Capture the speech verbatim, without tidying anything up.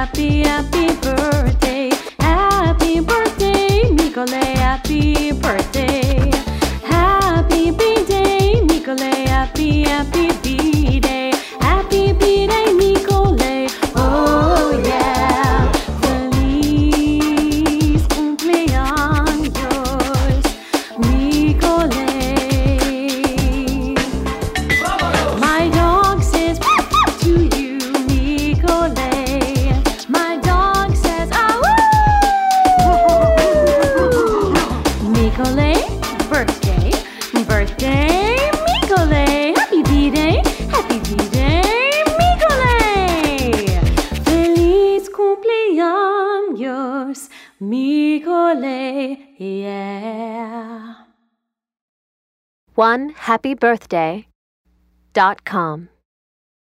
happy, happy birthday. Happy birthday, Nicole, happy birthday. Happy B-Day, Nicole, happy, happy B-Day. Happy B-Day, Nicole, oh yeah. Feliz cumpleaños, Nicole. My dog says to you, Nicole. My dog says, ah woo! Nicole, birthday, birthday, Nicole. Happy B-Day, happy B-Day, Nicole. Feliz cumpleaños, Nicole, yeah. one happy birthday dot com